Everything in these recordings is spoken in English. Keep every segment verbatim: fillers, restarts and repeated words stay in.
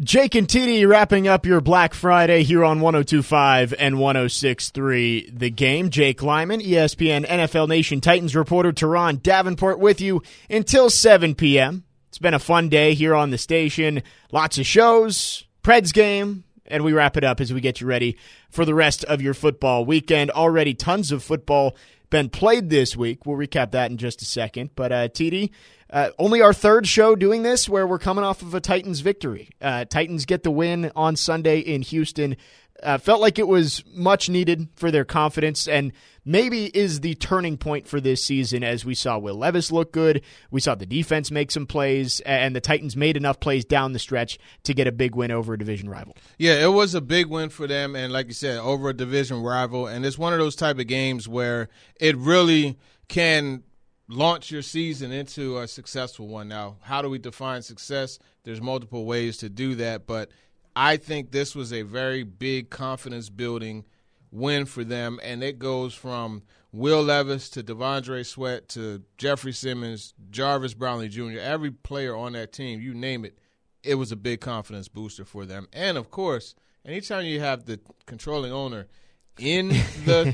Jake and T D wrapping up your Black Friday here on one oh two point five and one oh six point three The Game. Jake Lyman, E S P N N F L Nation Titans reporter, Teron Davenport with you until seven p.m. It's been a fun day here on the station. Lots of shows, Preds game, and we wrap it up as we get you ready for the rest of your football weekend. Already tons of football been played this week. We'll recap that in just a second. But uh, T D, uh, only our third show doing this where we're coming off of a Titans victory. Uh, Titans get the win on Sunday in Houston. Uh, felt like it was much needed for their confidence and maybe is the turning point for this season as we saw Will Levis look good. We saw the defense make some plays, and the Titans made enough plays down the stretch to get a big win over a division rival. Yeah, it was a big win for them, and like you said, over a division rival. And it's one of those type of games where it really can launch your season into a successful one. Now, how do we define success? There's multiple ways to do that, but I think this was a very big confidence-building win for them, and it goes from Will Levis to Devondre Sweat to Jeffrey Simmons, Jarvis Brownlee Junior Every player on that team, you name it, it was a big confidence booster for them. And, of course, anytime you have the controlling owner in the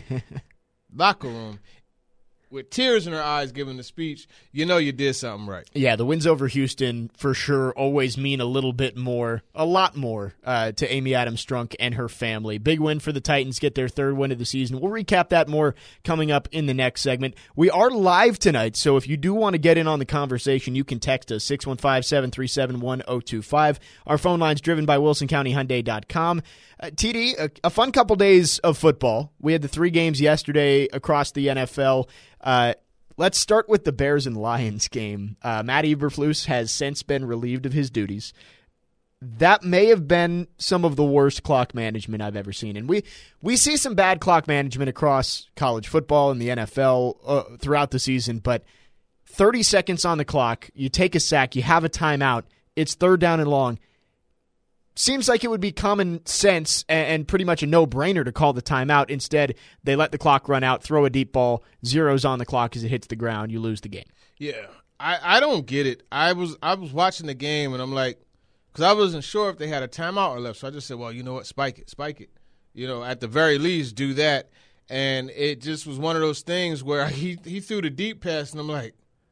locker room with tears in her eyes giving the speech, you know you did something right. Yeah, the wins over Houston for sure always mean a little bit more, a lot more, uh, to Amy Adams Strunk and her family. Big win for the Titans, get their third win of the season. We'll recap that more coming up in the next segment. We are live tonight, so if you do want to get in on the conversation, you can text us, six one five, seven three seven, one oh two five. Our phone line's driven by wilson county hyundai dot com. Uh, T D, a, a fun couple days of football. We had the three games yesterday across the N F L. Uh, let's start with the Bears and Lions game. Uh, Matt Eberflus has since been relieved of his duties. That may have been some of the worst clock management I've ever seen. And we, we see some bad clock management across college football and the N F L uh, throughout the season, but thirty seconds on the clock, you take a sack, you have a timeout, it's third down and long. Seems like it would be common sense and pretty much a no-brainer to call the timeout. Instead, they let the clock run out, throw a deep ball, zeros on the clock as it hits the ground, you lose the game. Yeah, I, I don't get it. I was I was watching the game, and I'm like, because I wasn't sure if they had a timeout or left, so I just said, well, you know what, spike it, spike it. You know, at the very least, do that. And it just was one of those things where he, he threw the deep pass, and I'm like,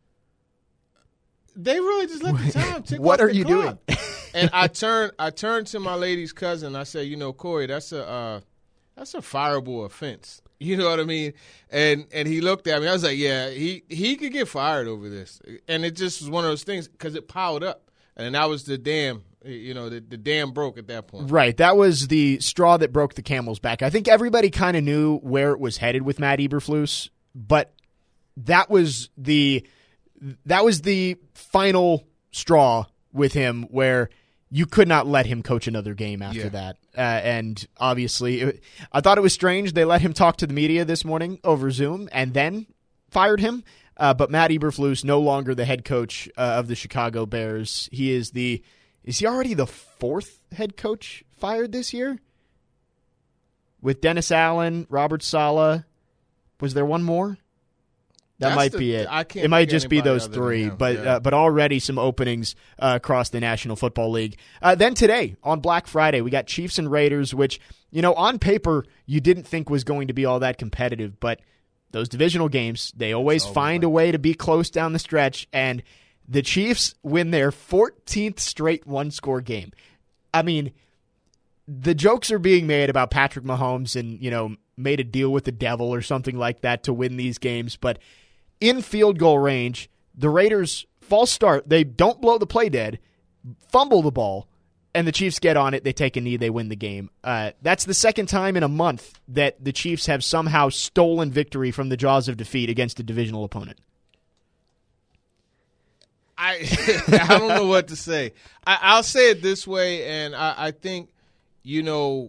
they really just let the time tick What off are the you clock. doing? And I turned I turned to my lady's cousin. I said, you know, Corey, that's a uh, that's a fireable offense. You know what I mean? And and he looked at me. I was like, yeah, he, he could get fired over this. And it just was one of those things because it piled up. And that was the dam, you know, the, the dam broke at that point. Right. That was the straw that broke the camel's back. I think everybody kind of knew where it was headed with Matt Eberflus, but that was the that was the final straw with him where you could not let him coach another game after yeah. that. Uh, and obviously, it, I thought it was strange. They let him talk to the media this morning over Zoom and then fired him. Uh, but Matt Eberflus, no longer the head coach uh, of the Chicago Bears. He is the is he already the fourth head coach fired this year? With Dennis Allen, Robert Saleh. Was there one more? That That's might the, be it. I can't it might think just be those other three, than him. but yeah. uh, but already some openings uh, across the National Football League. Uh, then today, on Black Friday, we got Chiefs and Raiders, which, you know, on paper, you didn't think was going to be all that competitive, but those divisional games, they always find a way to be close down the stretch, and the Chiefs win their fourteenth straight one-score game. I mean, the jokes are being made about Patrick Mahomes and, you know, made a deal with the devil or something like that to win these games, but in field goal range, the Raiders, false start, they don't blow the play dead, fumble the ball, and the Chiefs get on it, they take a knee, they win the game. Uh, that's the second time in a month that the Chiefs have somehow stolen victory from the jaws of defeat against a divisional opponent. I I don't know what to say. I, I'll say it this way, and I, I think, you know,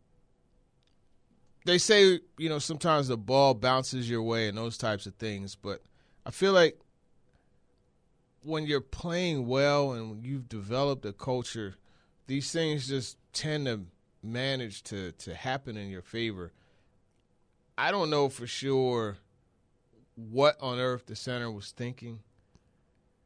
they say, you know, sometimes the ball bounces your way and those types of things, but I feel like when you're playing well and when you've developed a culture, these things just tend to manage to, to happen in your favor. I don't know for sure what on earth the center was thinking.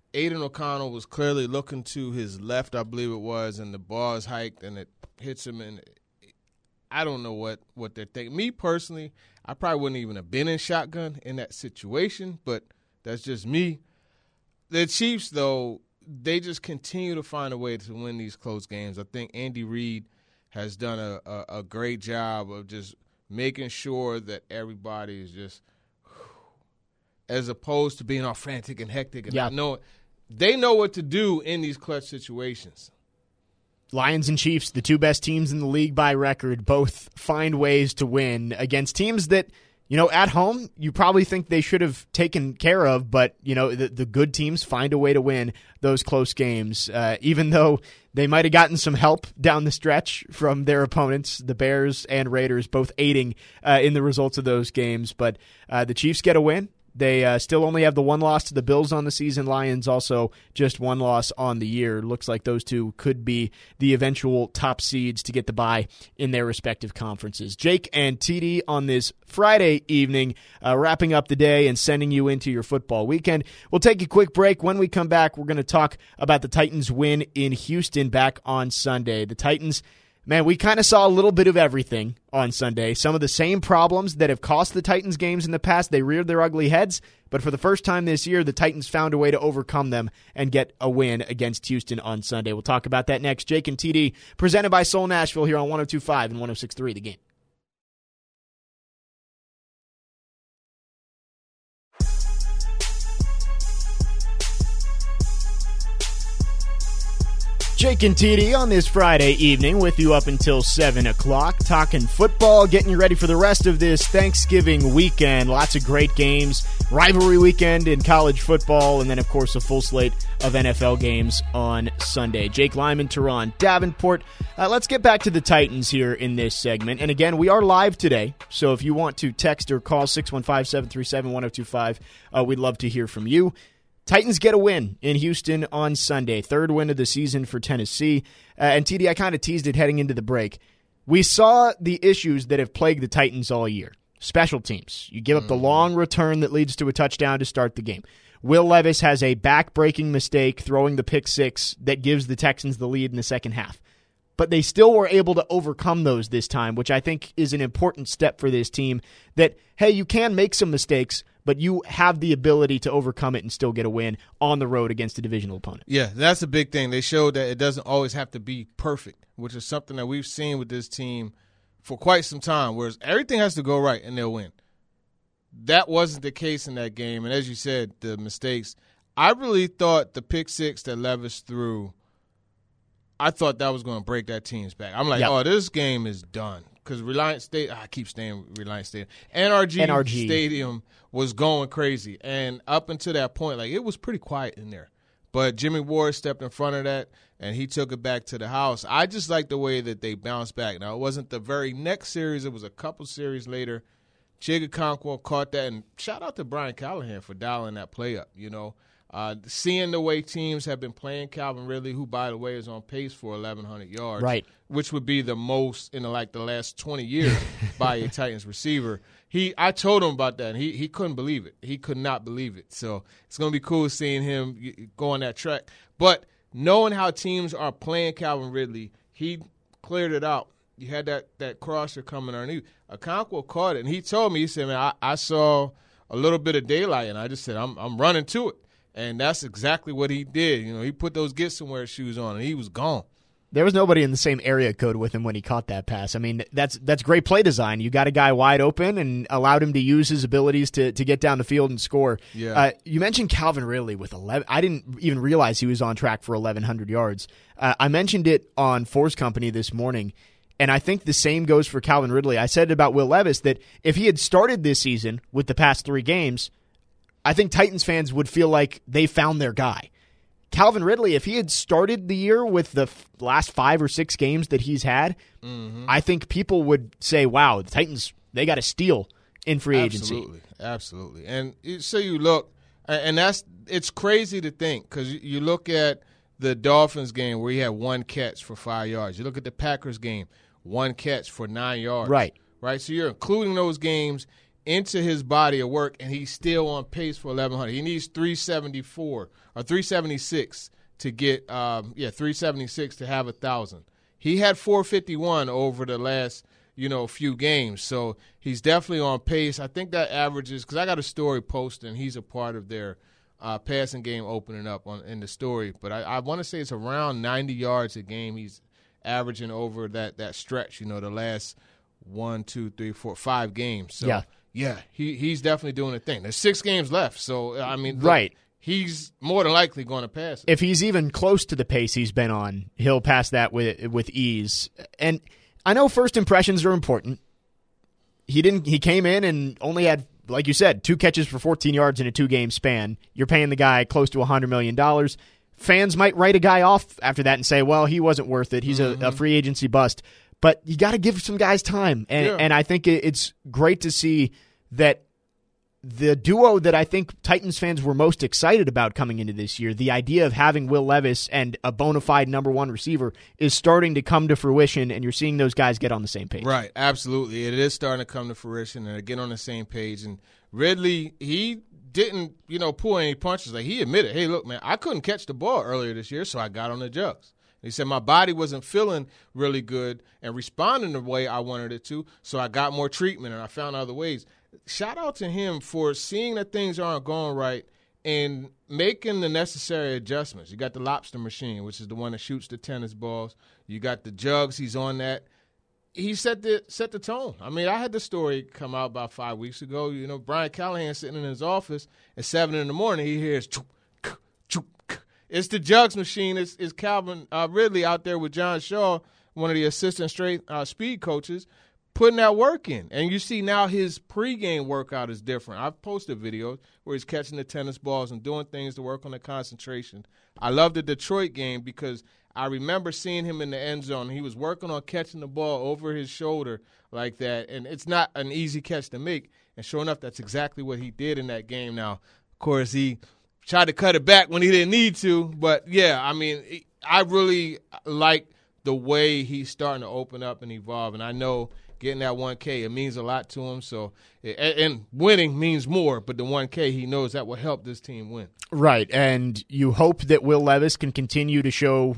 Aiden O'Connell was clearly looking to his left, I believe it was, and the ball is hiked and it hits him. And I don't know what, what they're thinking. Me personally, I probably wouldn't even have been in shotgun in that situation, but that's just me. The Chiefs, though, they just continue to find a way to win these close games. I think Andy Reid has done a, a, a great job of just making sure that everybody is just, as opposed to being all frantic and hectic and yeah. not knowing. They know what to do in these clutch situations. Lions and Chiefs, the two best teams in the league by record, both find ways to win against teams that, you know, at home, you probably think they should have taken care of, but, you know, the, the good teams find a way to win those close games, uh, even though they might have gotten some help down the stretch from their opponents, the Bears and Raiders, both aiding uh, in the results of those games. But uh, the Chiefs get a win. They uh, still only have the one loss to the Bills on the season. Lions also just one loss on the year. Looks like those two could be the eventual top seeds to get the bye in their respective conferences. Jake and T D on this Friday evening, uh, wrapping up the day and sending you into your football weekend. We'll take a quick break. When we come back, we're going to talk about the Titans' win in Houston back on Sunday. The Titans, man, we kind of saw a little bit of everything on Sunday. Some of the same problems that have cost the Titans games in the past, they reared their ugly heads. But for the first time this year, the Titans found a way to overcome them and get a win against Houston on Sunday. We'll talk about that next. Jake and T D, presented by Seoul Nashville here on one oh two point five and one oh six point three The Game. Jake and T D on this Friday evening with you up until seven o'clock, talking football, getting you ready for the rest of this Thanksgiving weekend. Lots of great games, rivalry weekend in college football, and then, of course, a full slate of N F L games on Sunday. Jake Lyman, Teron Davenport. Uh, let's get back to the Titans here in this segment. And again, we are live today, so if you want to text or call six one five, seven three seven, one oh two five, uh, we'd love to hear from you. Titans get a win in Houston on Sunday. Third win of the season for Tennessee. Uh, and T D, I kind of teased it heading into the break. We saw the issues that have plagued the Titans all year. Special teams. You give up the long return that leads to a touchdown to start the game. Will Levis has a back-breaking mistake throwing the pick six that gives the Texans the lead in the second half. But they still were able to overcome those this time, which I think is an important step for this team. That, hey, you can make some mistakes, but you have the ability to overcome it and still get a win on the road against a divisional opponent. Yeah, that's a big thing. They showed that it doesn't always have to be perfect, which is something that we've seen with this team for quite some time, whereas everything has to go right and they'll win. That wasn't the case in that game, and as you said, the mistakes. I really thought the pick six that Levis threw, I thought that was going to break that team's back. I'm like, yep. oh, this game is done. Because Reliance Stadium, I keep saying Reliance Stadium, N R G, N R G Stadium was going crazy. And up until that point, like, it was pretty quiet in there. But Jimmy Ward stepped in front of that, and he took it back to the house. I just like the way that they bounced back. Now, it wasn't the very next series. It was a couple series later. Chig Okonkwo caught that, and shout out to Brian Callahan for dialing that play up, you know. Uh, seeing the way teams have been playing Calvin Ridley, who, by the way, is on pace for eleven hundred yards, right, which would be the most in the, like the last twenty years by a Titans receiver. He, I told him about that, and he, he couldn't believe it. He could not believe it. So it's going to be cool seeing him go on that track. But knowing how teams are playing Calvin Ridley, he cleared it out. You had that, that crosser coming underneath. Okonkwo caught it, and he told me, he said, man, I, I saw a little bit of daylight, and I just said, I'm, I'm running to it. And that's exactly what he did. You know, he put those get somewhere shoes on, and he was gone. There was nobody in the same area code with him when he caught that pass. I mean, that's that's great play design. You got a guy wide open and allowed him to use his abilities to, to get down the field and score. Yeah. Uh, you mentioned Calvin Ridley with eleven. I didn't even realize he was on track for eleven hundred yards. Uh, I mentioned it on Force Company this morning, and I think the same goes for Calvin Ridley. I said it about Will Levis that if he had started this season with the past three games, I think Titans fans would feel like they found their guy. Calvin Ridley, if he had started the year with the f- last five or six games that he's had, mm-hmm. I think people would say, wow, the Titans, they got a steal in free agency. Absolutely, absolutely. And so you look, and that's it's crazy to think because you look at the Dolphins game where he had one catch for five yards. You look at the Packers game, one catch for nine yards. Right. Right, so you're including those games into his body of work, and he's still on pace for eleven hundred. He needs three seventy-four or three seventy-six to get, um, yeah, three seventy-six to have one thousand. He had four fifty-one over the last, you know, few games, so he's definitely on pace. I think that averages, because I got a story posting, he's a part of their uh, passing game opening up on in the story, but I, I want to say it's around ninety yards a game he's averaging over that, that stretch, you know, the last one, two, three, four, five games. So, yeah, yeah he, he's definitely doing a thing. There's six games left, so, I mean, right. He's more than likely going to pass it. If he's even close to the pace he's been on, he'll pass that with with ease. And I know first impressions are important. He didn't. He came in and only had, like you said, two catches for fourteen yards in a two-game span. You're paying the guy close to one hundred million dollars. Fans might write a guy off after that and say, well, he wasn't worth it. He's mm-hmm. a, a free agency bust. But you got to give some guys time. And, yeah. and I think it's great to see that the duo that I think Titans fans were most excited about coming into this year, the idea of having Will Levis and a bona fide number one receiver, is starting to come to fruition, and you're seeing those guys get on the same page. Right, absolutely. It is starting to come to fruition and get on the same page. And Ridley, he didn't, you know, pull any punches. Like, he admitted, hey, look, man, I couldn't catch the ball earlier this year, so I got on the jugs. He said my body wasn't feeling really good and responding the way I wanted it to, so I got more treatment and I found other ways. Shout out to him for seeing that things aren't going right and making the necessary adjustments. You got the lobster machine, which is the one that shoots the tennis balls. You got the jugs. He's on that. He set the set the tone. I mean, I had the story come out about five weeks ago. You know, Brian Callahan sitting in his office at seven in the morning. He hears, choop, choop. It's the jugs machine. It's, it's Calvin uh, Ridley out there with John Shaw, one of the assistant straight uh, speed coaches, putting that work in. And you see now his pregame workout is different. I've posted videos where he's catching the tennis balls and doing things to work on the concentration. I love the Detroit game because I remember seeing him in the end zone. He was working on catching the ball over his shoulder like that, and it's not an easy catch to make. And sure enough, that's exactly what he did in that game. Now, of course, he tried to cut it back when he didn't need to. But, yeah, I mean, I really like the way he's starting to open up and evolve. And I know getting that one K, it means a lot to him. So, and winning means more, but the one K, he knows that will help this team win. Right, and you hope that Will Levis can continue to show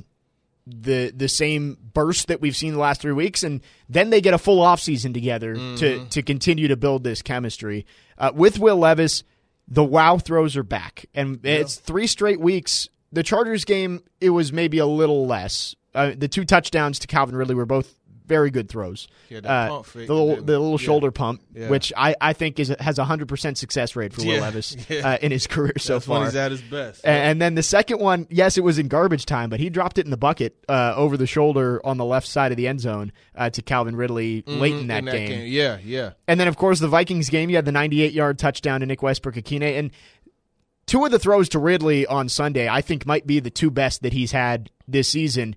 the the same burst that we've seen the last three weeks, and then they get a full offseason together mm-hmm. to, to continue to build this chemistry. Uh, with Will Levis, the wow throws are back, and yeah. it's three straight weeks. The Chargers game, it was maybe a little less. Uh, the two touchdowns to Calvin Ridley were both very good throws. Yeah, uh, pump fake, the little, the little yeah. shoulder pump, yeah. which I, I think is has a hundred percent success rate for Will yeah. Levis yeah. uh, in his career so That's far. when he's at his best. And, and then the second one, yes, it was in garbage time, but he dropped it in the bucket uh, over the shoulder on the left side of the end zone uh, to Calvin Ridley mm-hmm, late in that, in that game. game. Yeah, yeah. And then, of course, the Vikings game, you had the ninety-eight yard touchdown to Nick Westbrook-Akine, and two of the throws to Ridley on Sunday, I think, might be the two best that he's had this season.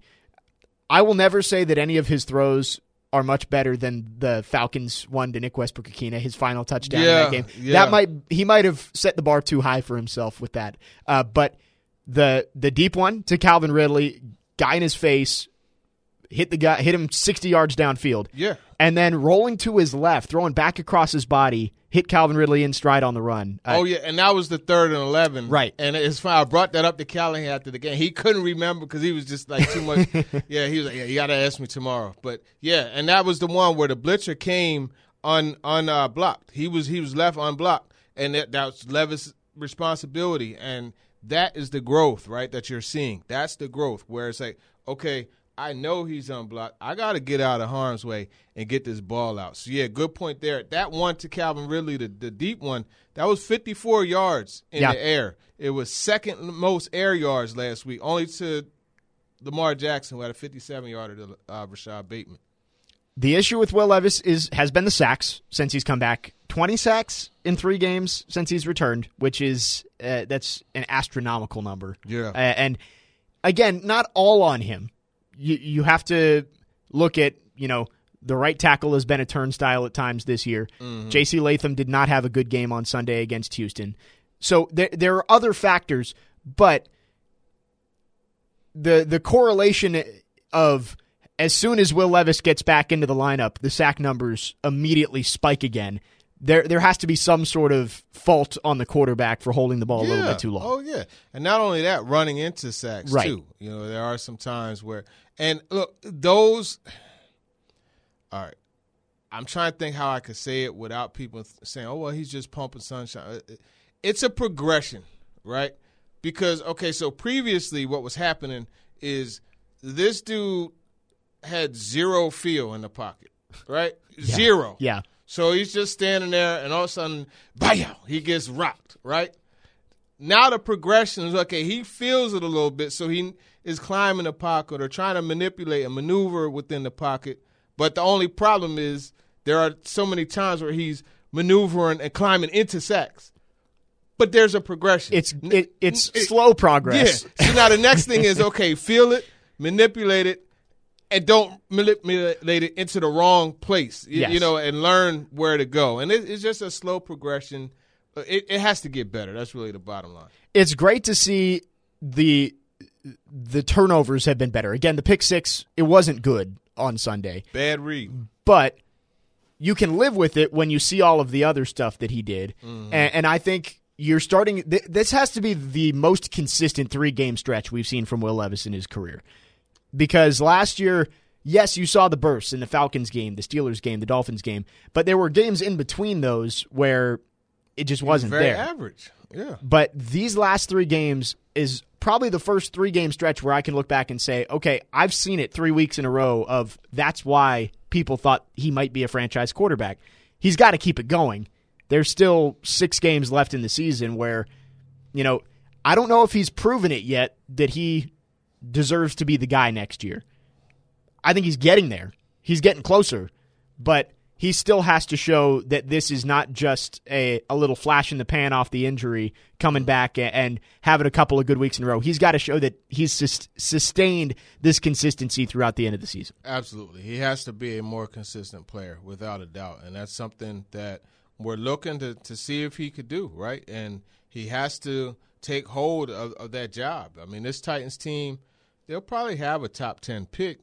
I will never say that any of his throws are much better than the Falcons one to Nick Westbrook-Akine, his final touchdown yeah, in that game. Yeah. That might he might have set the bar too high for himself with that. Uh, but the the deep one to Calvin Ridley, guy in his face, hit the guy, hit him sixty yards downfield. Yeah. And then rolling to his left, throwing back across his body, hit Calvin Ridley in stride on the run. Uh, oh, yeah, and that was the third and eleven. Right. And it's fine. I brought that up to Callahan after the game. He couldn't remember because he was just like too much. yeah, he was like, yeah, you got to ask me tomorrow. But, yeah, and that was the one where the blitzer came un, unblocked. He was he was left unblocked, and that, that was Levis' responsibility. And that is the growth, right, that you're seeing. That's the growth where it's like, okay, I know he's unblocked. I got to get out of harm's way and get this ball out. So, yeah, good point there. That one to Calvin Ridley, the, the deep one, that was fifty-four yards in yeah. the air. It was second most air yards last week, only to Lamar Jackson, who had a fifty-seven yarder to uh, Rashad Bateman. The issue with Will Levis is has been the sacks since he's come back. twenty sacks in three games since he's returned, which is uh, that's an astronomical number. Yeah. Uh, and, again, not all on him. You you have to look at, you know, the right tackle has been a turnstile at times this year. Mm-hmm. J C Latham did not have a good game on Sunday against Houston. So there there are other factors, but the the correlation of as soon as Will Levis gets back into the lineup, the sack numbers immediately spike again. there there has to be some sort of fault on the quarterback for holding the ball yeah. a little bit too long. Oh, yeah. And not only that, running into sacks, right. too. You know, there are some times where – and, look, those – all right. I'm trying to think how I could say it without people saying, oh, well, he's just pumping sunshine. It's a progression, right? Because, okay, so previously what was happening is this dude had zero feel in the pocket, right? Yeah. Zero. Yeah. So he's just standing there, and all of a sudden, bam, he gets rocked, right? Now the progression is, okay, he feels it a little bit, so he is climbing the pocket or trying to manipulate and maneuver within the pocket. But the only problem is there are so many times where he's maneuvering and climbing into sacks. But there's a progression. It's it, it's it, slow progress. Yeah. So now the next thing is, okay, feel it, manipulate it, and don't manipulate it into the wrong place, you, yes. you know, and learn where to go. And it, it's just a slow progression. It, it has to get better. That's really the bottom line. It's great to see the the turnovers have been better. Again, the pick six, it wasn't good on Sunday. Bad read. But you can live with it when you see all of the other stuff that he did. Mm-hmm. And, and I think you're starting th- – this has to be the most consistent three-game stretch we've seen from Will Levis in his career. Because last year, yes, you saw the bursts in the Falcons game, the Steelers game, the Dolphins game, but there were games in between those where it just wasn't very there. average, yeah. But these last three games is probably the first three-game stretch where I can look back and say, okay, I've seen it three weeks in a row of that's why people thought he might be a franchise quarterback. He's got to keep it going. There's still six games left in the season where, you know, I don't know if he's proven it yet that he deserves to be the guy next year. I think he's getting there. He's getting closer. But he still has to show that this is not just a, a little flash in the pan off the injury, coming back and, and having a couple of good weeks in a row. He's got to show that he's sus- sustained this consistency throughout the end of the season. Absolutely. He has to be a more consistent player, without a doubt. And that's something that we're looking to, to see if he could do, right? And he has to take hold of, of that job. I mean, this Titans team, they'll probably have a top ten pick.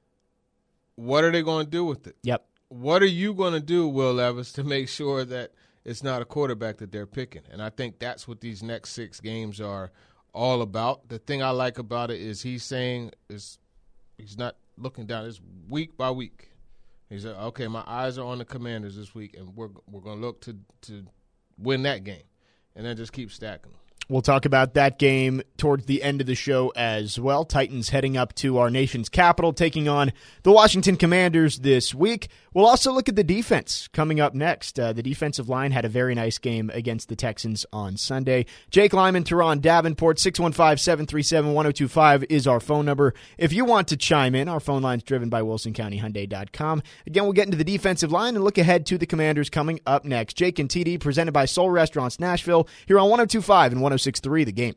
What are they going to do with it? Yep. What are you going to do, Will Levis, to make sure that it's not a quarterback that they're picking? And I think that's what these next six games are all about. The thing I like about it is he's saying is he's not looking down. It's week by week. He's like, okay, my eyes are on the Commanders this week, and we're we're going to look to to win that game, and then just keep stacking them. We'll talk about that game towards the end of the show as well. Titans heading up to our nation's capital, taking on the Washington Commanders this week. We'll also look at the defense coming up next. Uh, the defensive line had a very nice game against the Texans on Sunday. Jake Lyman, Teron Davenport, six one five, seven three seven, one oh two five is our phone number. If you want to chime in, our phone line's driven by Wilson County Hyundai dot com. Again, we'll get into the defensive line and look ahead to the Commanders coming up next. Jake and T D presented by Soul Restaurants Nashville here on one oh two point five and one oh six point three The Game.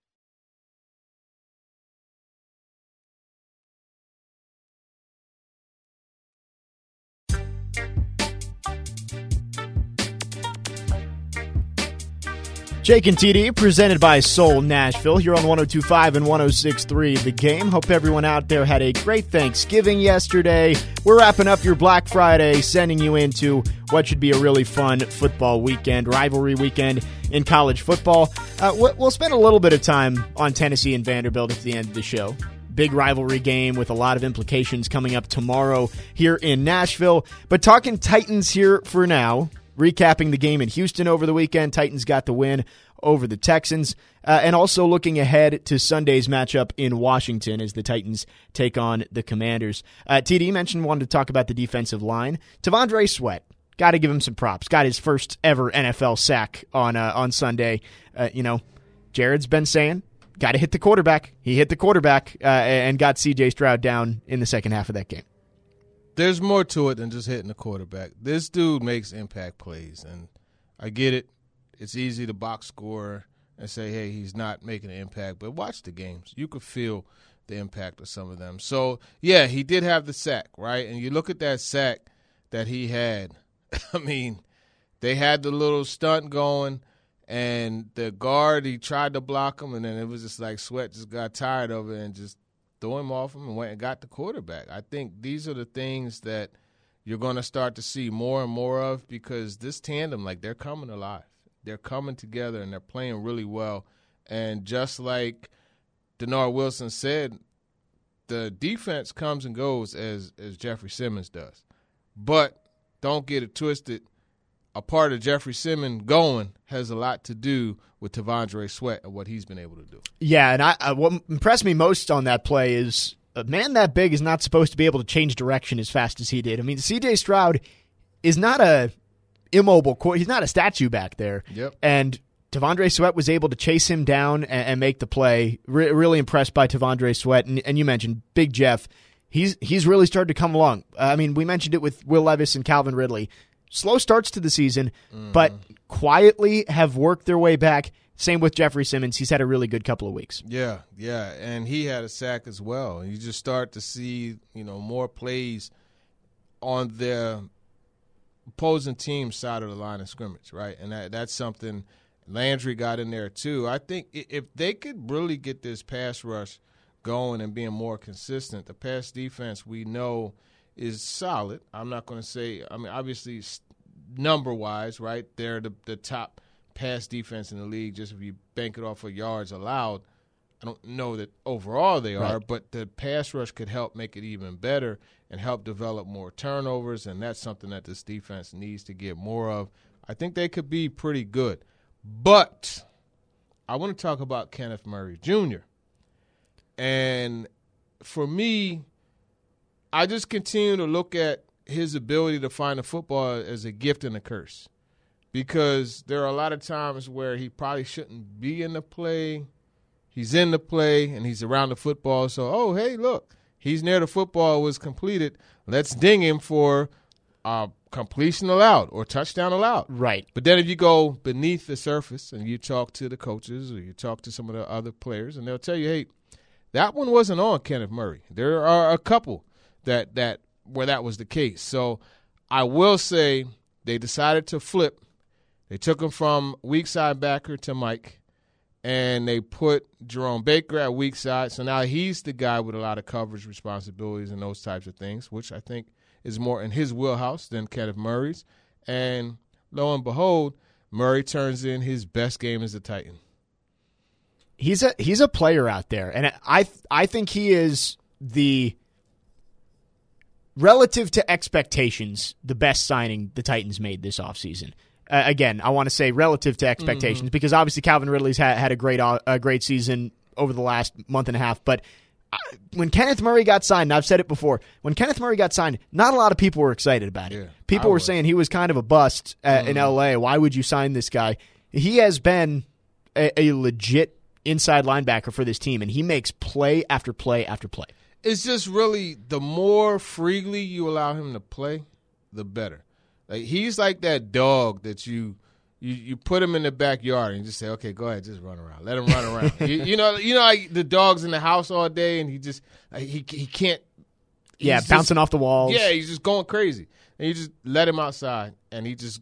Jake and T D, presented by Soul Nashville, here on one oh two point five and one oh six point three The Game. Hope everyone out there had a great Thanksgiving yesterday. We're wrapping up your Black Friday, sending you into what should be a really fun football weekend, rivalry weekend in college football. Uh, we'll spend a little bit of time on Tennessee and Vanderbilt at the end of the show. Big rivalry game with a lot of implications coming up tomorrow here in Nashville. But talking Titans here for now. Recapping the game in Houston over the weekend, Titans got the win over the Texans, uh, and also looking ahead to Sunday's matchup in Washington as the Titans take on the Commanders. Uh, T D mentioned wanted to talk about the defensive line. T'Vondre Sweat, got to give him some props. Got his first ever N F L sack on uh, on Sunday. Uh, you know, Jared's been saying, got to hit the quarterback. He hit the quarterback uh, and got C J Stroud down in the second half of that game. There's more to it than just hitting the quarterback. This dude makes impact plays, and I get it. It's easy to box score and say, hey, he's not making an impact. But watch the games. You could feel the impact of some of them. So, yeah, he did have the sack, right? And you look at that sack that he had. I mean, they had the little stunt going, and the guard, he tried to block him, and then it was just like Sweat just got tired of it and just threw him off him and went and got the quarterback. I think these are the things that you're going to start to see more and more of, because this tandem, like, they're coming alive. They're coming together, and they're playing really well. And just like Denard Wilson said, the defense comes and goes as, as Jeffrey Simmons does. But don't get it twisted. A part of Jeffrey Simmons going has a lot to do with T'Vondre Sweat and what he's been able to do. Yeah, and I, I what impressed me most on that play is a man that big is not supposed to be able to change direction as fast as he did. I mean, C J Stroud is not a immobile – he's not a statue back there. Yep. And T'Vondre Sweat was able to chase him down and, and make the play. Re- really impressed by T'Vondre Sweat. And, and you mentioned Big Jeff. He's he's really started to come along. Uh, I mean, we mentioned it with Will Levis and Calvin Ridley. Slow starts to the season, mm. but quietly have worked their way back. Same with Jeffrey Simmons. He's had a really good couple of weeks. Yeah, yeah, and he had a sack as well. You just start to see, you know, more plays on the opposing team's side of the line of scrimmage, right? And that that's something Landry got in there too. I think if they could really get this pass rush going and being more consistent, the pass defense we know is solid. I'm not going to say – I mean, obviously number-wise, right, they're the, the top pass defense in the league just if you bank it off of yards allowed. I don't know that overall they are, right. But the pass rush could help make it even better and help develop more turnovers, and that's something that this defense needs to get more of. I think they could be pretty good. But I want to talk about Kenneth Murray Junior And for me – I just continue to look at his ability to find the football as a gift and a curse, because there are a lot of times where he probably shouldn't be in the play. He's in the play, and he's around the football. So, oh, hey, look, he's near the football, was completed. Let's ding him for uh, completion allowed or touchdown allowed. Right. But then if you go beneath the surface and you talk to the coaches or you talk to some of the other players, and they'll tell you, hey, that one wasn't on Kenneth Murray. There are a couple that that where that was the case. So I will say they decided to flip. They took him from weak side backer to Mike, and they put Jerome Baker at weak side. So now he's the guy with a lot of coverage responsibilities and those types of things, which I think is more in his wheelhouse than Kenneth Murray's. And lo and behold, Murray turns in his best game as a Titan. He's a he's a player out there, and I I think he is the – relative to expectations, the best signing the Titans made this offseason. Uh, again, I want to say relative to expectations mm-hmm. because obviously Calvin Ridley's had, had a great uh, a great season over the last month and a half. But uh, when Kenneth Murray got signed, and I've said it before, when Kenneth Murray got signed, not a lot of people were excited about it. Yeah, people I were was. saying he was kind of a bust uh, mm-hmm. in L A. Why would you sign this guy? He has been a, a legit inside linebacker for this team, and he makes play after play after play. It's just really the more freely you allow him to play, the better. Like he's like that dog that you you, you put him in the backyard and you just say, okay, go ahead, just run around, let him run around. you, you know, you know, like the dog's in the house all day and he just like, he he can't. Yeah, bouncing just, off the walls. Yeah, he's just going crazy, and you just let him outside, and he just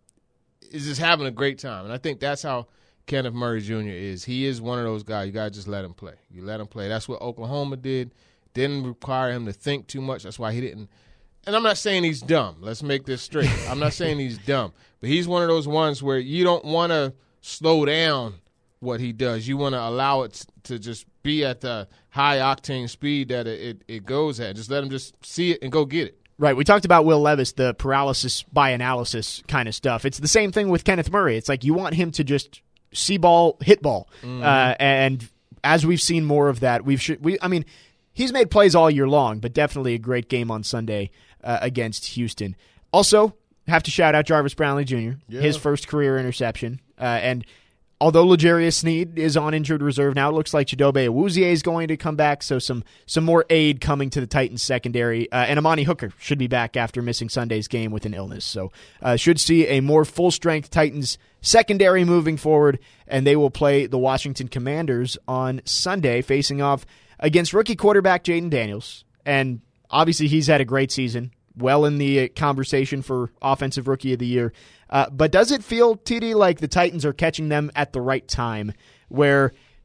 is just having a great time. And I think that's how Kenneth Murray Junior is. He is one of those guys. You gotta just let him play. You let him play. That's what Oklahoma did. Didn't require him to think too much. That's why he didn't. And I'm not saying he's dumb. Let's make this straight. I'm not saying he's dumb. But he's one of those ones where you don't want to slow down what he does. You want to allow it to just be at the high-octane speed that it, it, it goes at. Just let him just see it and go get it. Right. We talked about Will Levis, the paralysis by analysis kind of stuff. It's the same thing with Kenneth Murray. It's like you want him to just see ball, hit ball. Mm-hmm. Uh, and as we've seen more of that, we've sh- we I mean – he's made plays all year long, but definitely a great game on Sunday uh, against Houston. Also, have to shout out Jarvis Brownlee Junior Yeah. His first career interception. Uh, and although L'Jarius Sneed is on injured reserve now, it looks like Chidobe Awuzie is going to come back, so some some more aid coming to the Titans secondary. Uh, and Amani Hooker should be back after missing Sunday's game with an illness. So uh, should see a more full-strength Titans secondary moving forward, and they will play the Washington Commanders on Sunday, facing off against rookie quarterback Jaden Daniels. And obviously he's had a great season, well in the conversation for Offensive Rookie of the Year. Uh, but does it feel, T D, like the Titans are catching them at the right time, where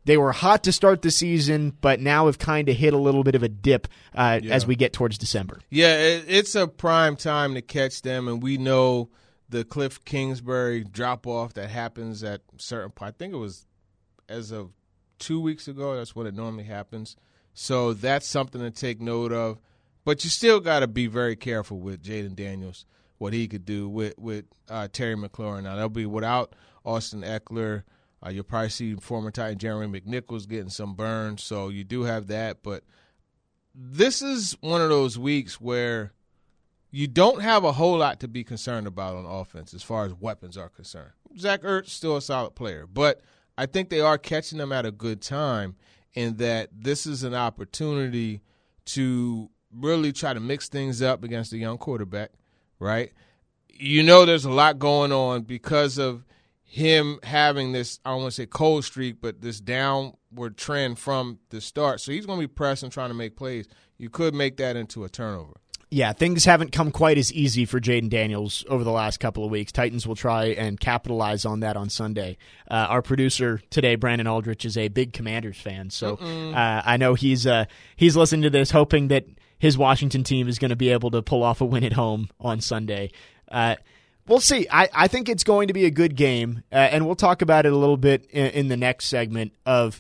they were hot to start the season, but now have kind of hit a little bit of a dip uh, yeah. as we get towards December. Yeah, it, it's a prime time to catch them, and we know the Cliff Kingsbury drop-off that happens at certain point. I think it was as of two weeks ago. That's when it normally happens. So that's something to take note of. But you still got to be very careful with Jaden Daniels, what he could do with, with uh, Terry McLaurin. Now, they'll be without Austin Eckler. Uh, you'll probably see former Titan Jeremy McNichols getting some burn. So you do have that. But this is one of those weeks where you don't have a whole lot to be concerned about on offense as far as weapons are concerned. Zach Ertz still a solid player. But I think they are catching them at a good time in that this is an opportunity to really try to mix things up against a young quarterback, right? You know there's a lot going on because of him having this, I don't want to say cold streak, but this downward trend from the start. So he's going to be pressing, trying to make plays. You could make that into a turnover. Yeah, things haven't come quite as easy for Jaden Daniels over the last couple of weeks. Titans will try and capitalize on that on Sunday. Uh, our producer today, Brandon Aldrich, is a big Commanders fan, so uh, I know he's uh, he's listening to this hoping that his Washington team is going to be able to pull off a win at home on Sunday. Uh, we'll see. I, I think it's going to be a good game, uh, and we'll talk about it a little bit in, in the next segment of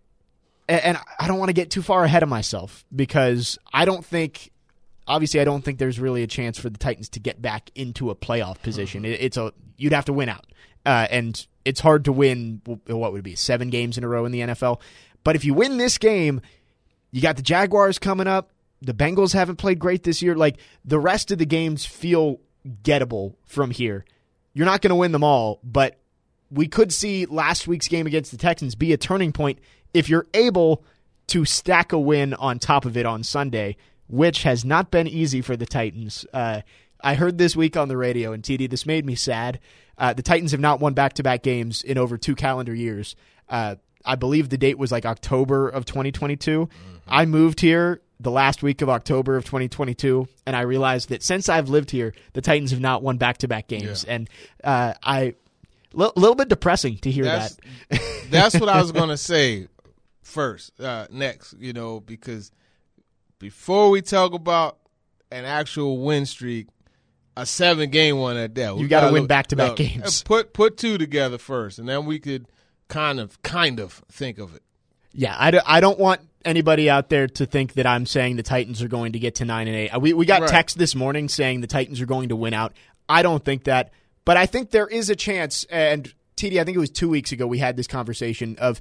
– and I don't want to get too far ahead of myself because I don't think – Obviously, I don't think there's really a chance for the Titans to get back into a playoff position. It, it's a you'd have to win out, uh, and it's hard to win. What would it be, seven games in a row in the N F L? But if you win this game, you got the Jaguars coming up. The Bengals haven't played great this year. Like the rest of the games feel gettable from here. You're not going to win them all, but we could see last week's game against the Texans be a turning point if you're able to stack a win on top of it on Sunday, which has not been easy for the Titans. Uh, I heard this week on the radio, and T D, this made me sad. Uh, the Titans have not won back-to-back games in over two calendar years. Uh, I believe the date was like October of twenty twenty-two. Mm-hmm. I moved here the last week of October of twenty twenty-two, and I realized that since I've lived here, the Titans have not won back-to-back games. Yeah. And uh, I, a l- little bit depressing to hear that's, that. That's what I was going to say first, uh, next, you know, because – before we talk about an actual win streak, a seven-game one at that, you got to win back-to-back look, games. Put put two together first, and then we could kind of kind of think of it. Yeah, I, do, I don't want anybody out there to think that I'm saying the Titans are going to get to nine and eight. We we got right. text this morning saying the Titans are going to win out. I don't think that, but I think there is a chance. And T D, I think it was two weeks ago we had this conversation of.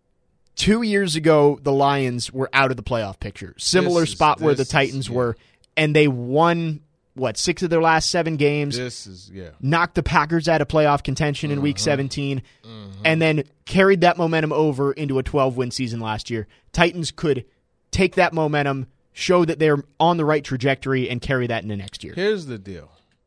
Two years ago, the Lions were out of the playoff picture. Similar is, spot where the Titans is, yeah. were, and they won, what, six of their last seven games? This is, yeah. Knocked the Packers out of playoff contention in uh-huh. Week seventeen, uh-huh. and then carried that momentum over into a twelve-win season last year. Titans could take that momentum, show that they're on the right trajectory, and carry that into next year. Here's the deal.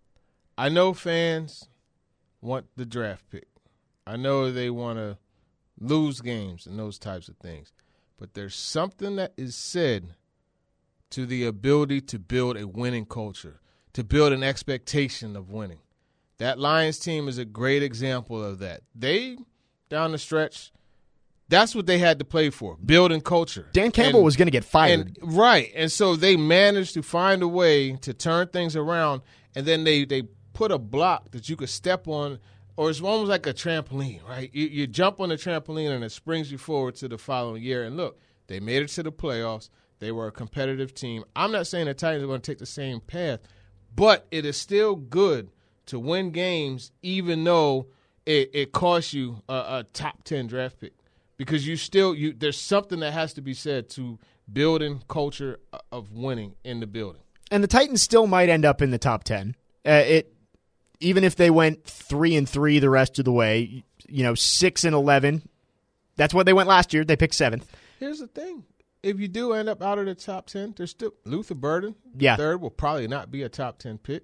I know fans want the draft pick. I know they want to lose games and those types of things. But there's something that is said to the ability to build a winning culture, to build an expectation of winning. That Lions team is a great example of that. They, down the stretch, that's what they had to play for, building culture. Dan Campbell and, was going to get fired. And, right. And so they managed to find a way to turn things around, and then they, they put a block that you could step on. Or it's almost like a trampoline, right? You, you jump on the trampoline and it springs you forward to the following year. And look, they made it to the playoffs. They were a competitive team. I'm not saying the Titans are going to take the same path, but it is still good to win games even though it, it costs you a, a top ten draft pick because you still you there's something that has to be said to building culture of winning in the building. And the Titans still might end up in the top ten. Uh, it. Even if they went three and three the rest of the way, you know, six and eleven, that's what they went last year. They picked seventh. Here's the thing: if you do end up out of the top ten, there's still Luther Burden. Yeah, third will probably not be a top ten pick.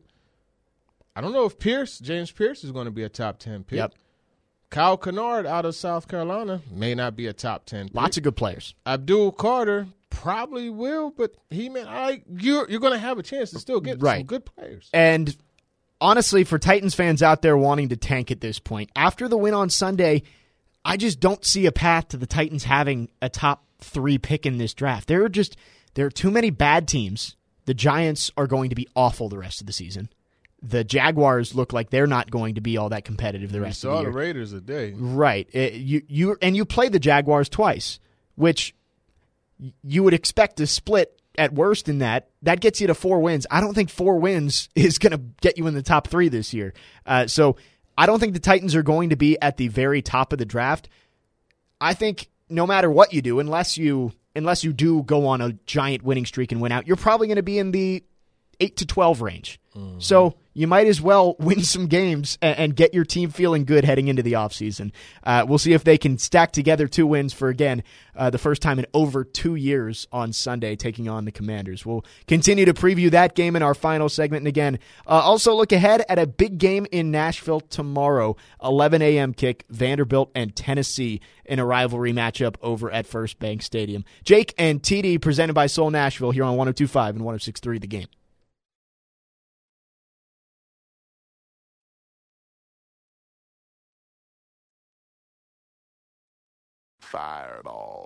I don't know if Pierce, James Pierce, is going to be a top ten pick. Yep. Kyle Kennard out of South Carolina may not be a top ten pick. Lots of good players. Abdul Carter probably will, but he may. I you're you're going to have a chance to still get right. some good players. And honestly, for Titans fans out there wanting to tank at this point, after the win on Sunday, I just don't see a path to the Titans having a top three pick in this draft. There are just there are too many bad teams. The Giants are going to be awful the rest of the season. The Jaguars look like they're not going to be all that competitive the we rest of the year. saw the Raiders a day. Right. It, you you and you play the Jaguars twice, which you would expect to split at worst in that. That gets you to four wins. I don't think four wins is going to get you in the top three this year. Uh, so I don't think the Titans are going to be at the very top of the draft. I think no matter what you do, unless you unless you do go on a giant winning streak and win out, you're probably going to be in the eight to twelve range. Mm-hmm. So you might as well win some games and, and get your team feeling good heading into the offseason. Uh, we'll see if they can stack together two wins for, again, uh, the first time in over two years on Sunday, taking on the Commanders. We'll continue to preview that game in our final segment. And again, uh, also look ahead at a big game in Nashville tomorrow, eleven a.m. kick, Vanderbilt and Tennessee in a rivalry matchup over at First Bank Stadium. Jake and T D presented by Soul Nashville here on one oh two point five and one oh six point three The Game. Fireball.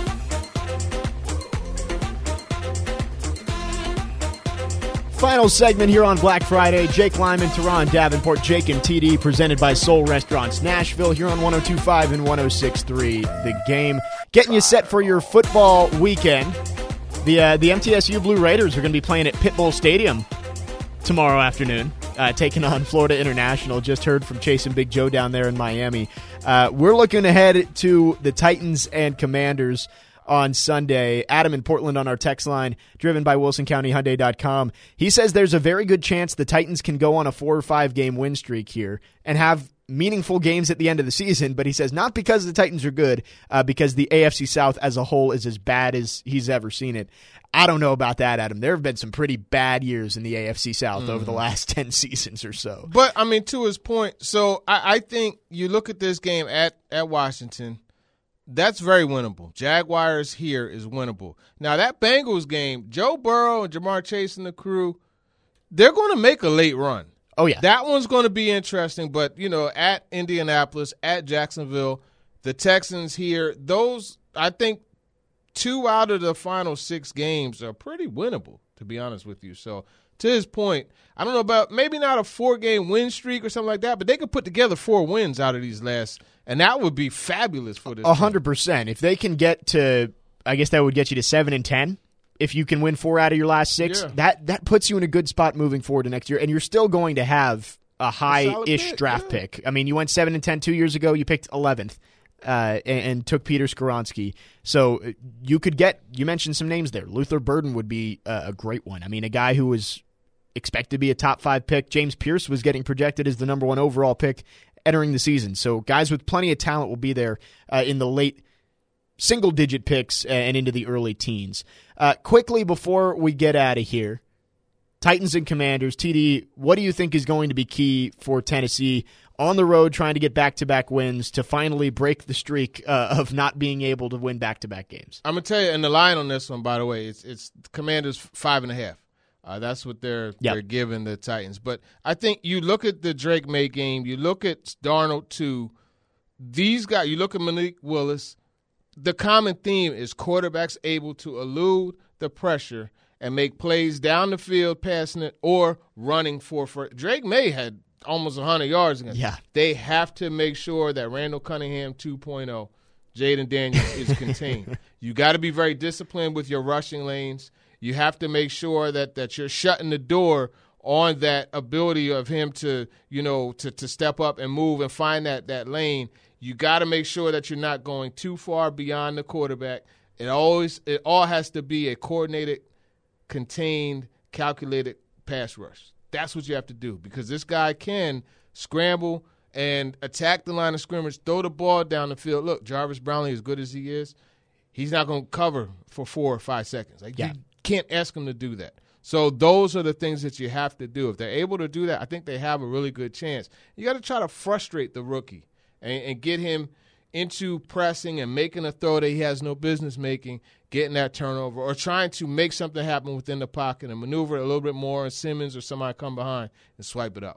Final segment here on Black Friday. Jake Lyman, Teron Davenport, Jake and T D, presented by Soul Restaurants Nashville here on one oh two point five and one oh six point three The Game. Getting you set for your football weekend. The uh, the M T S U Blue Raiders are going to be playing at Pitbull Stadium tomorrow afternoon, uh, taking on Florida International. Just heard from Chase and Big Joe down there in Miami. Uh, we're looking ahead to the Titans and Commanders on Sunday. Adam in Portland on our text line, driven by Wilson County Hyundai dot com. He says there's a very good chance the Titans can go on a four or five game win streak here and have meaningful games at the end of the season, but he says not because the Titans are good, uh, because the A F C South as a whole is as bad as he's ever seen it. I don't know about that, Adam. There have been some pretty bad years in the A F C South mm. over the last ten seasons or so. But, I mean, to his point, so I, I think you look at this game at, at Washington, that's very winnable. Jaguars here is winnable. Now, that Bengals game, Joe Burrow and Jamar Chase and the crew, they're going to make a late run. Oh, yeah. That one's going to be interesting. But, you know, at Indianapolis, at Jacksonville, the Texans here, those, I think, two out of the final six games are pretty winnable, to be honest with you. So, to his point, I don't know about maybe not a four-game win streak or something like that, but they could put together four wins out of these last, and that would be fabulous for this. A hundred percent. If they can get to, I guess that would get you to seven and ten. If you can win four out of your last six, yeah. that that puts you in a good spot moving forward to next year, and you're still going to have a high-ish pick, draft yeah. pick. I mean, you went seven and ten two years ago. You picked eleventh. Uh, and, and took Peter Skoronski. So you could get, you mentioned some names there. Luther Burden would be a, a great one. I mean, a guy who was expected to be a top five pick. James Pierce was getting projected as the number one overall pick entering the season. So guys with plenty of talent will be there uh, in the late single-digit picks and into the early teens. Uh, quickly before we get out of here, Titans and Commanders. T D, what do you think is going to be key for Tennessee on the road trying to get back-to-back wins to finally break the streak uh, of not being able to win back-to-back games? I'm going to tell you, and the line on this one, by the way, it's it's Commanders five and a half. Uh, that's what they're yep. they're giving the Titans. But I think you look at the Drake May game, you look at Darnold too, these guys, you look at Malik Willis, the common theme is quarterbacks able to elude the pressure and make plays down the field, passing it, or running for first. Drake May had almost one hundred yards again. Yeah. They have to make sure that Randall Cunningham two point oh, Jaden Daniels, is contained. You got to be very disciplined with your rushing lanes. You have to make sure that, that you're shutting the door on that ability of him to, you know, to, to step up and move and find that, that lane. You got to make sure that you're not going too far beyond the quarterback. It always it all has to be a coordinated, contained, calculated pass rush. That's what you have to do because this guy can scramble and attack the line of scrimmage, throw the ball down the field. Look, Jarvis Brownlee, as good as he is, he's not going to cover for four or five seconds. Like, yeah. You can't ask him to do that. So those are the things that you have to do. If they're able to do that, I think they have a really good chance. You got to try to frustrate the rookie and, and get him into pressing and making a throw that he has no business making, getting that turnover, or trying to make something happen within the pocket and maneuver it a little bit more, and Simmons or somebody come behind and swipe it up.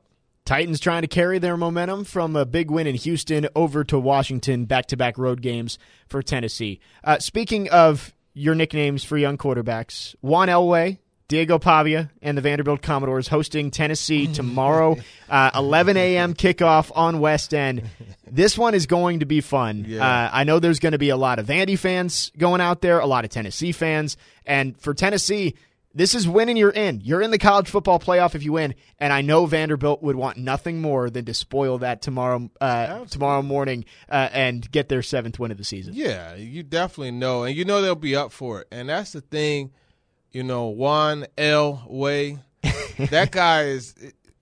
Titans trying to carry their momentum from a big win in Houston over to Washington, back-to-back road games for Tennessee. Uh, speaking of your nicknames for young quarterbacks, Juan Elway, Diego Pavia, and the Vanderbilt Commodores hosting Tennessee tomorrow, uh, eleven a.m. kickoff on West End. This one is going to be fun. Yeah. Uh, I know there's going to be a lot of Vandy fans going out there, a lot of Tennessee fans, and for Tennessee, this is winning you're in. You're in the college football playoff if you win, and I know Vanderbilt would want nothing more than to spoil that tomorrow uh, tomorrow morning uh, and get their seventh win of the season. Yeah, you definitely know, and you know they'll be up for it. And that's the thing, you know, Juan Elway, that guy is.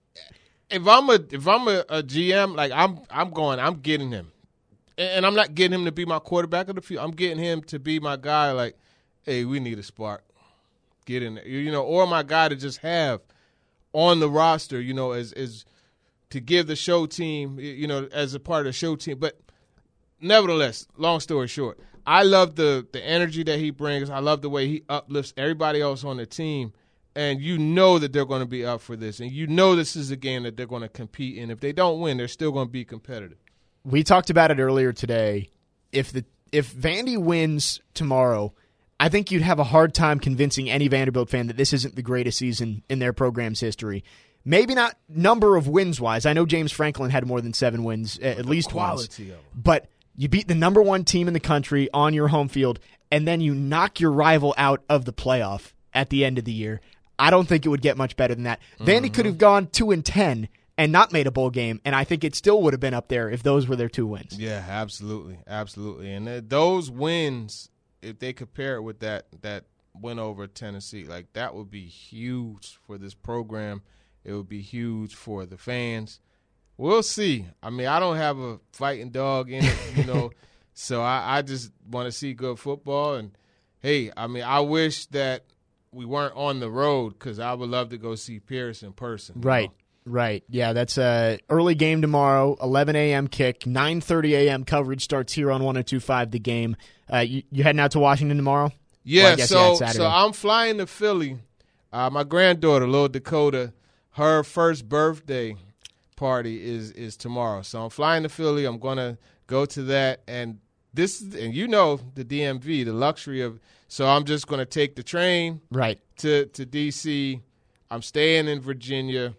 If I'm a if I'm a, a G M, like I'm I'm going, I'm getting him, and I'm not getting him to be my quarterback of the future. I'm getting him to be my guy. Like, hey, we need a spark. Get in there, you know, or my guy to just have on the roster, you know, as as to give the show team, you know, as a part of the show team. But nevertheless, long story short, I love the the energy that he brings. I love the way he uplifts everybody else on the team, and you know that they're going to be up for this, and you know this is a game that they're going to compete in. If they don't win, they're still going to be competitive. We talked about it earlier today. If the if Vandy wins tomorrow, I think you'd have a hard time convincing any Vanderbilt fan that this isn't the greatest season in their program's history. Maybe not number of wins-wise. I know James Franklin had more than seven wins, at the least quality once. Of them. But you beat the number one team in the country on your home field, and then you knock your rival out of the playoff at the end of the year. I don't think it would get much better than that. Mm-hmm. Vandy could have gone two and ten and not made a bowl game, and I think it still would have been up there if those were their two wins. Yeah, absolutely, absolutely. And uh, those wins, if they compare it with that that win over Tennessee, like that would be huge for this program. It would be huge for the fans. We'll see. I mean, I don't have a fighting dog in it, you know, so I, I just want to see good football. And, hey, I mean, I wish that we weren't on the road because I would love to go see Pierce in person. Right. Know? Right. Yeah, that's a early game tomorrow, eleven a.m. kick, nine thirty a.m. coverage starts here on one oh two point five The Game. Uh, you, you heading out to Washington tomorrow? Yeah, well, guess, so yeah, so I'm flying to Philly. Uh, my granddaughter, little Dakota, her first birthday party is is tomorrow. So I'm flying to Philly. I'm going to go to that. And this, and you know the D M V, the luxury of, so I'm just going to take the train right to, to D C. I'm staying in Virginia.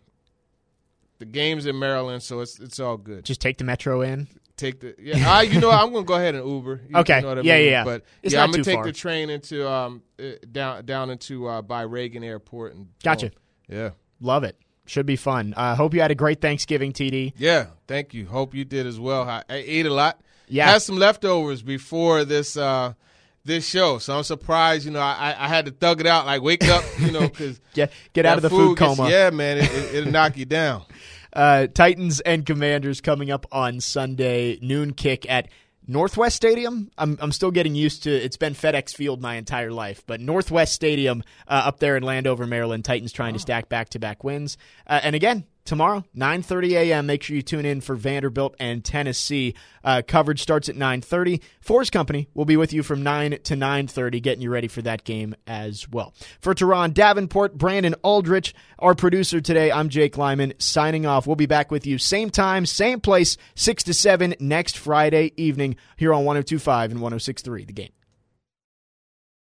The game's in Maryland, so it's it's all good. Just take the metro in. Take the yeah. I you know I'm gonna go ahead and Uber. You okay. know what I yeah, mean? yeah, yeah. But it's yeah, not I'm gonna too take far. the train into um uh, down down into uh, by Reagan Airport and gotcha. Boom. Yeah, love it. Should be fun. I uh, hope you had a great Thanksgiving, T D. Yeah, thank you. Hope you did as well. I, I ate a lot. Yeah, had some leftovers before this uh this show, so I'm surprised. You know, I I had to thug it out, like wake up, you know, because get get out of the food, food gets, coma. Yeah, man, it, it, it'll knock you down. Uh, Titans and Commanders coming up on Sunday, noon kick at Northwest Stadium. I'm I'm still getting used to it's been FedEx Field my entire life, but Northwest Stadium uh, up there in Landover, Maryland. Titans trying oh. to stack back-to-back wins. Uh, and again, tomorrow, nine thirty a.m. Make sure you tune in for Vanderbilt and Tennessee. Uh, coverage starts at nine thirty. Force Company will be with you from nine to nine thirty, getting you ready for that game as well. For Teron Davenport, Brandon Aldrich, our producer today, I'm Jake Lyman, signing off. We'll be back with you same time, same place, six to seven next Friday evening here on one oh two point five and one oh six point three The Game.